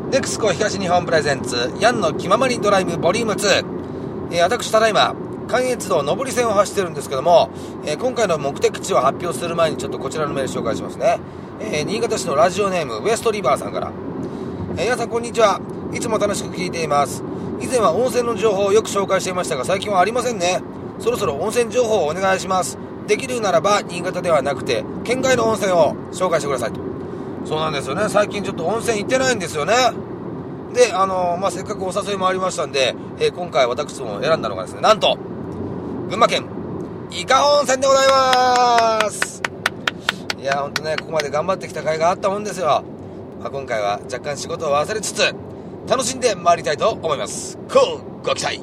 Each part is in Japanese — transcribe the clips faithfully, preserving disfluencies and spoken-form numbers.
ネクスコ東日本プレゼンツヤンの気ままにドライブボリュームツー、えー、私ただいま関越道上り線を走ってるんですけども、えー、今回の目的地を発表する前にちょっとこちらのメール紹介しますね。えー、新潟市のラジオネームウエストリバーさんから、えー、皆さんこんにちは。いつも楽しく聞いています。以前は温泉の情報をよく紹介していましたが、最近はありませんね。そろそろ温泉情報をお願いします。できるならば新潟ではなくて県外の温泉を紹介してくださいと。そうなんですよね。最近ちょっと温泉行ってないんですよね。で、あのーまあ、せっかくお誘いもありましたんで、えー、今回私も選んだのがですね、なんと群馬県伊香温泉でございます。いやーほんとね、ここまで頑張ってきた甲斐があったもんですよ。まあ、今回は若干仕事を忘れつつ楽しんで参りたいと思います。こうご期待。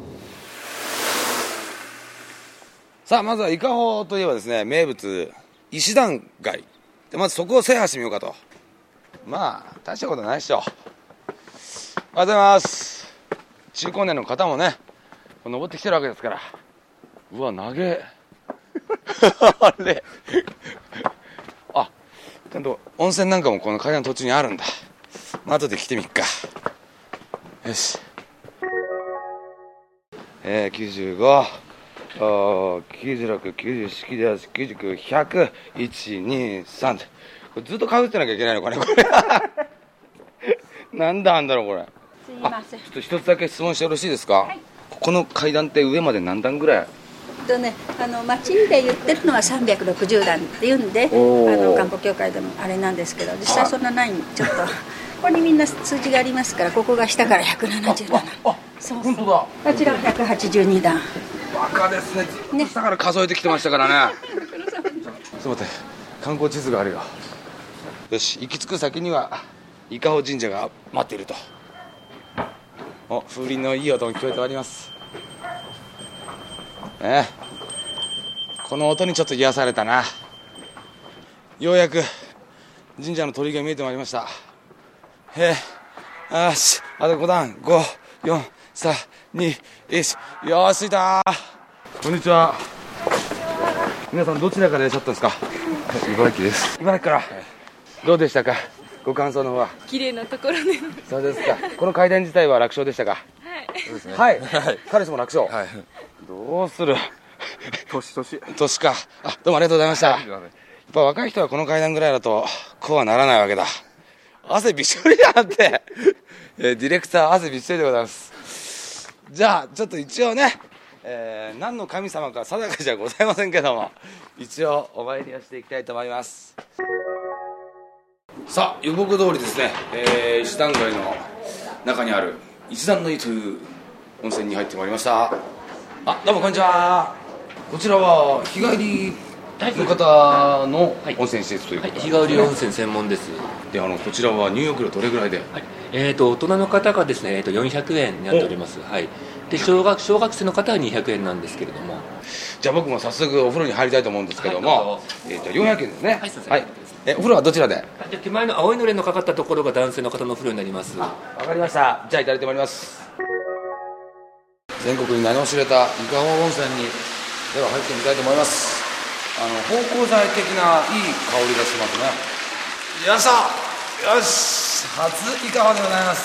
さあ、まずは伊香保といえばですね、名物石段街で、まずそこを制覇してみようかと。まあ大したことないでしょ。おはようございます。中高年の方もね登ってきてるわけですから。うわ、投げあれあ、ちゃんと温泉なんかもこの階段の途中にあるんだ。まあ後で来てみっか。よし、えー、きゅうじゅうご、きゅうじゅうろく、きゅうじゅうなな、きゅうじゅうはち、きゅうじゅうきゅう、ひゃく、いち、に、さんってこれずっとかぶってなきゃいけないのかねこれなんだあんだろうこれ。 すいません。 ちょっと一つだけ質問してよろしいですか。はい、ここの階段って上まで何段ぐらい？ とね、あの町で言ってるのはさんびゃくろくじゅうだんっていうんで、あの漢方協会でもあれなんですけど、実際そんなないんちょっとここにみんな数字がありますから、ここが下からひゃくななじゅうなな。 ああ、そうそう、本当だ。 こちらはひゃくはちじゅうにだん。 バカですね。ずっと下から数えてきてましたからね。ちょっと待って、観光地図があるよ。よし、行き着く先には伊香保神社が待っていると。お、風鈴のいい音も聞こえております。ね、この音にちょっと癒されたな。ようやく神社の鳥居が見えてまいりました。へえ、よし、あとごだん、ご、よん、さん、に、いち、よーし、着いた。こんにちは。皆さんどちらからいらっしゃったんですか。 茨城です。 茨城から。どうでしたか、ご感想の方は。 綺麗なところで。 そうですか。この階段自体は楽勝でしたか。 はい。 そうですね。はい。はい。彼氏も楽勝。 はい。 どうする。 年年年か。あ、どうもありがとうございました。やっぱ若い人はこの階段ぐらいだとこうはならないわけだ。汗びっしょりだって。えー、ディレクター汗びっしょりでございます。じゃあちょっと一応ね、えー、何の神様か定かじゃございませんけども、一応お参りをしていきたいと思います。さあ、予告通りですね、えー、石段街の中にある一段の湯という温泉に入ってまいりました。あ、どうもこんにちは。こちらは日帰りの方の温泉施設ということで、 はいはい、日帰り温泉専門です。 で、あのこちらは入浴料どれぐらいで。 はい、えー、と大人の方がですね、えー、とよんひゃくえんになっております。はい、で小学小学生の方はにひゃくえんなんですけれども。 じゃあ僕も早速お風呂に入りたいと思うんですけども、はい、えー、じゃあよんひゃくえんですね。 はい、そうです。 はい、えお風呂はどちらで。 じゃ手前の青いのれんのかかったところが男性の方のお風呂になります。 わかりました。じゃあいただいてまいります。全国に名の知れた伊香保温泉にでは入ってみたいと思います。あの芳香剤的ないい香りがしますね。よいしょ。よし、初伊香保でございます。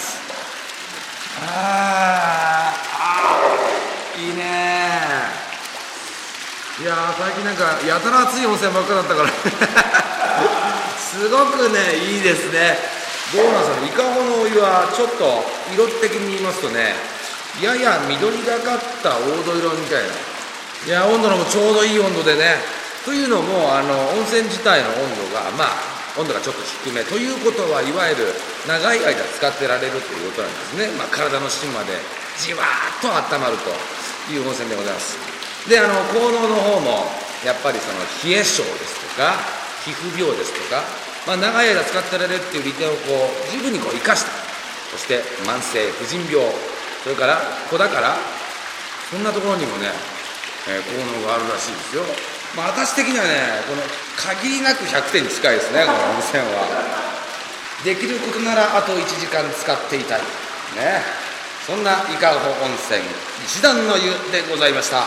あーあ、いいね。いやー、最近なんかやたら暑い温泉ばっかだったからすごくね、いいですね。どうなんですか、伊香保のお湯はちょっと色的に言いますとね、やや緑がかった黄土色みたいな。いや、温度のもちょうどいい温度でね。というのも、あの温泉自体の温度がまあ温度がちょっと低めということは、いわゆる長い間使ってられるということなんですね。まあ、体の芯までじわーっと温まるという温泉でございます。で、あの効能の方もやっぱりその冷え性ですとか皮膚病ですとか、まあ、長い間使ってられるっていう利点をこう十分にこう生かした。そして慢性婦人病、それから子だから、そんなところにもね、えー、効能があるらしいですよ。まあ、私的にはね、この限りなくひゃくてんに近いですね、この温泉は。できることならあといちじかん使っていたいね。そんな伊香保温泉一段の湯でございました。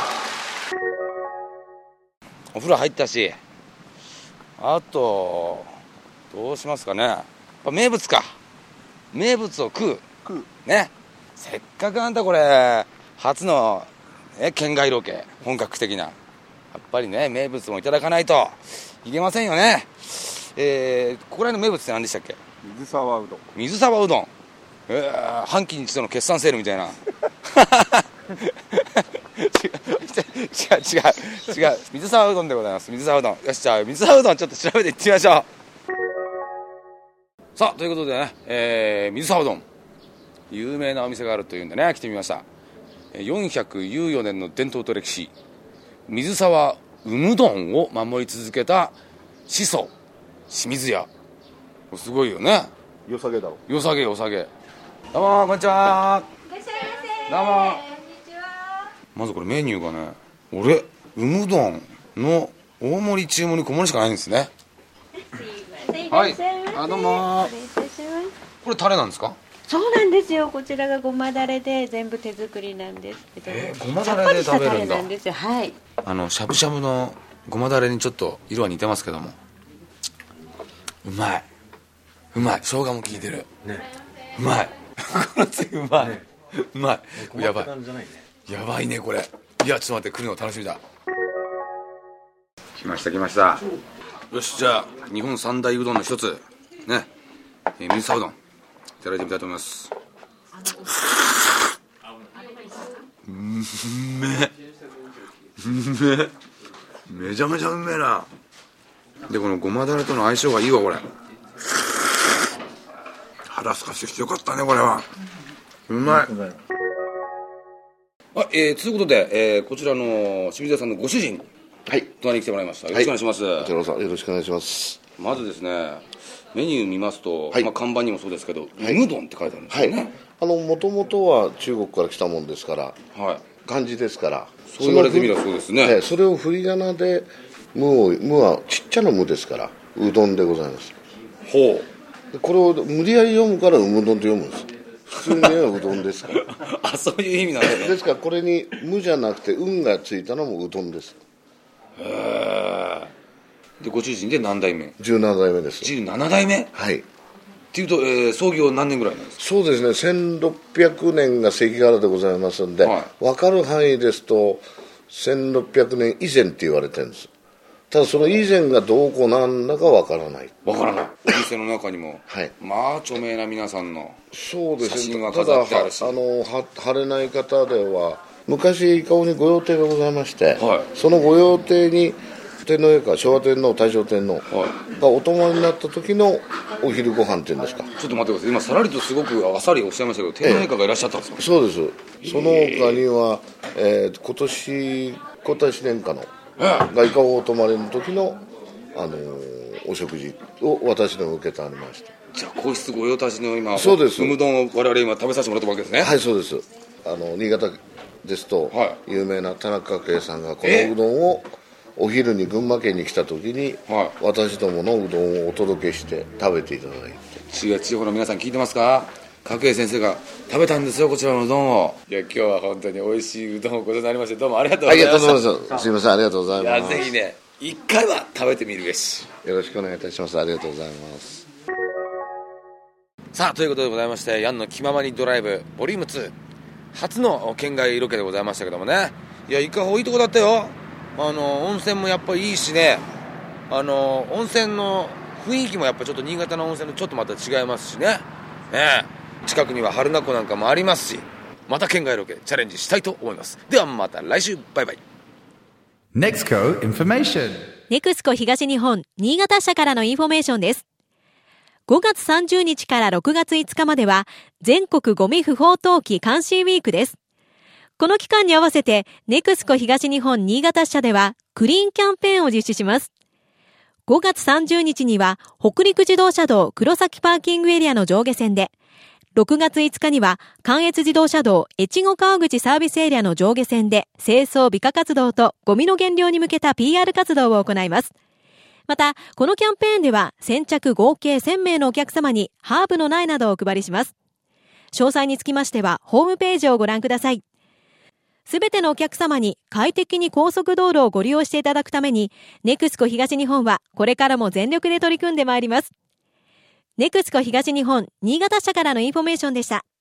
お風呂入ったし、あとどうしますかね。やっぱ名物か。 名物を食う食うね。せっかくあんたこれ初の、ね、県外ロケ本格的なやっぱりね名物もいただかないといけませんよね。えー、ここら辺の名物って何でしたっけ？ 水沢うどん。 水沢うどん、えー、半期に一度の決算セールみたいな違う違う違う違う水沢うどんでございます。水沢うどん、よし、じゃあ水沢うどんちょっと調べていってみましょう。さあということでね、えー、水沢うどん有名なお店があるというんでね来てみました。よんひゃくじゅうよねんの伝統と歴史、水沢うむどんを守り続けた始祖清水屋。すごいよね。 よさげだろ。 よさげよさげ。どうもこんにちは。 いらっしゃいませ。 どうもこんにちは。 まずこれメニューがね、俺うむどんの大盛り注文に小盛りしかないんですね。 すいません。いはいらっしゃいませ。 あどうも失礼いたします。 これタレなんですか？ そうなんですよ。こちらがごまだれで全部手作りなんですけど、 えーごまだれで食べるんださっぱりしたタレなんですよ。はい。 あのしゃぶしゃぶのごまだれにちょっと色は似てますけども、うまいうまい、生姜も効いてるね。うまいこの次うまい、ね、うまい、やばいやばいねこれ。いやちょっと待って、来るの楽しみだ。来ました来ました。よし、じゃあ日本三大うどんの一つね、えー、水沢うどんいただいてみたいと思います。うんめえうめえ、めちゃめちゃうめえな。でこのごまだれとの相性がいいわこれ。腹すかしてきてよかったねこれは。うまい。あ、えー、ということで、えー、こちらの清水屋さんのご主人、 はい、 隣に来てもらいました。よろしくお願いします。 こちらこそよろしくお願いします。 まずですね、メニュー見ますと、 はい、 まあ、看板にもそうですけど、はい、うむどんって書いてあるんですよね。はい、 あの元々は中国から来たもんですから、はい、漢字ですから、 そう言われてみればそうですね。 そ, それを振り仮名で無を無はちっちゃな無ですからうどんでございます。 ほう、これを無理やり読むからうむどんと読むんです。普通にはうどんですからあ、そういう意味なんですね。 ですからこれに無じゃなくて運がついたのもうどんです。 へえ。でご主人で何代目？ じゅうななだいめです。 じゅうななだいめ。 はい。 っていうと、えー、創業何年ぐらいなんですか？ そうですね、せんろっぴゃくねんが関ヶ原でございますんで、はい、分かる範囲ですとせんろっぴゃくねん以前って言われてるんです。ただその以前がどこなんだか分からない。 分からない。お店の中にも、 はい、 まあ著名な皆さんの写真が飾ってあるし、ただあのは晴れない方では昔伊香保に御用邸がございまして、はい、その御用邸に天皇陛下、昭和天皇、大正天皇がお泊まりになった時のお昼ご飯っていうんですか。 ちょっと待ってください、今さらりとすごくあっさりおっしゃいましたけど、天皇陛下がいらっしゃったんですか？ ええ、そうです。その他には、えー、今年皇太子殿下の、ええ、が伊香保お泊まりの時の、あのー、お食事を私ども受けてありました。 じゃあ皇室御用達の今、 そうです、 うむどんを我々今食べさせてもらったわけですね。 はい、そうです。あの新潟ですと、はい、有名な田中圭さんがこのうどんをお昼に群馬県に来た時に、はい、私どものうどんをお届けして食べていただいて。 違う地方の皆さん聞いてますか？角栄先生が食べたんですよこちらのうどんを。いや今日は本当に美味しいうどんをごちそうになりまして、どうもありがとうございました。 ありがとうございます。すいません、ありがとうございます。 いやぜひね一回は食べてみるべし。 よろしくお願いいたします。ありがとうございます。 さあということでございまして、ヤンの気ままにドライブボリュームツー初の県外ロケでございましたけどもね、いや伊香保いいとこだったよ。あの温泉もやっぱりいいしね、あの温泉の雰囲気もやっぱちょっと新潟の温泉とちょっとまた違いますしね。ねえ、近くには榛名湖なんかもありますし、また県外ロケチャレンジしたいと思います。ではまた来週、バイバイ。 ネクスコ Information。 ネクスコ東日本新潟支社からのインフォメーションです。ごがつさんじゅうにちからろくがついつかまでは全国ゴミ不法投棄監視ウィークです。この期間に合わせてネクスコ東日本新潟支社ではクリーンキャンペーンを実施します。ごがつさんじゅうにちには北陸自動車道黒崎パーキングエリアの上下線で、ろくがついつかには関越自動車道越後川口サービスエリアの上下線で清掃美化活動とゴミの減量に向けた ピーアール 活動を行います。またこのキャンペーンでは先着合計せんめいのお客様にハーブの苗などをお配りします。詳細につきましてはホームページをご覧ください。すべてのお客様に快適に高速道路をご利用していただくために、ネクスコ東日本はこれからも全力で取り組んでまいります。 ネクスコ東日本新潟社からのインフォメーションでした。